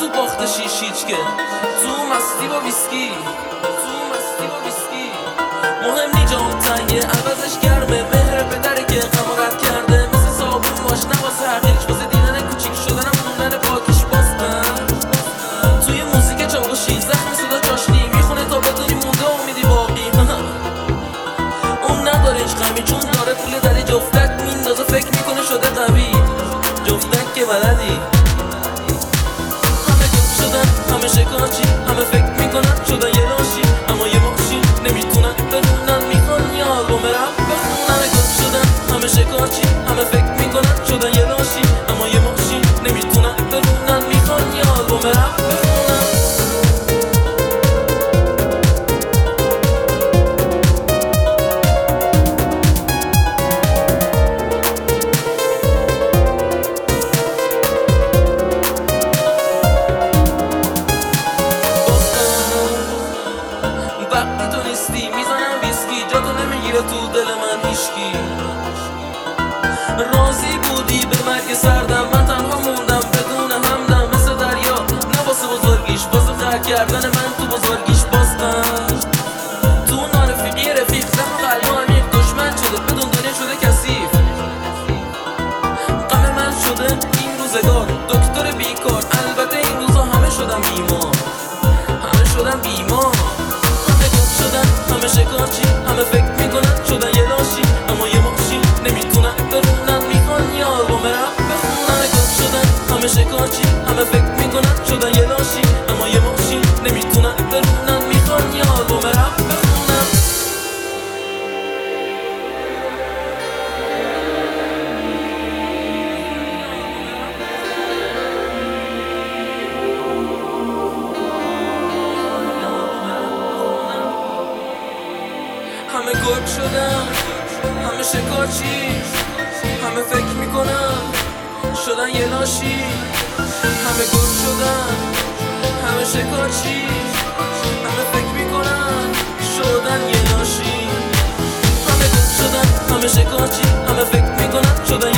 تو باخت شیش که تو مستی با ویسکی مهم نی جام تنگه عوضش گرمه مهر پدره که غم رد کرده مثل صابون باش نواسه حقیقش واسه دیدن کوچیک شدنم خوندن پاکش باستن توی موزیک چاوشی زخم صدا چاشنی میخونه تا بدونی مونده امیدی باقی اون نداره هیچ غمی چون داره پول دری جفتک میندازه فکر میکنه شده قوی جفتک که بلدی همه گفت شدن همه شکارچی همه فکر میکنن شدن یه لاشی اما یه ماشین نمیتونن بدونن میخوان یه آلبوم رپ بخونن همه گفت شدن همه شکارچی همه فکر میکنن شدن یه لاشی اما یه ماشین نمیتونن بدونن میخوان یه آلبوم رپ بخونن وقتی تو نیستی میزنم ویسکی جا تو نمیگیره تو دل من هیشکی راضی بودی به مرگ سردم من تنها موندم بدون همدم مثل دریا نه واسه بزرگیش واسه غرق کردن من تو بزرگیش باستم تو نارفیقی رفیق زخم قلب عمیق دشمن شده بدون دنیا شده کثیف غم من شده این روزگار دکتر بیکار البته این روزا همه شدم بیمار همه شکارچی همه فکر میکنن شدن یه لاشی اما یه ماشین نمیتونن برونن میخوان یه آلبوم رپ بخونن همه گفت شدن همه شکارچی همه فکر میکنن شدن یه لاشی اما یه ماشین نمیتونن برونن میخوان یه آلبوم رپ بخونن همه گرگ شدن همه شکارچی همه فکر میکنن شدن یه لاشی همه گرگ شدن همه شکارچی همه فکر میکنن شدن یه لاشی همه گرگ شدن همه شکارچی همه فکر میکنن شدن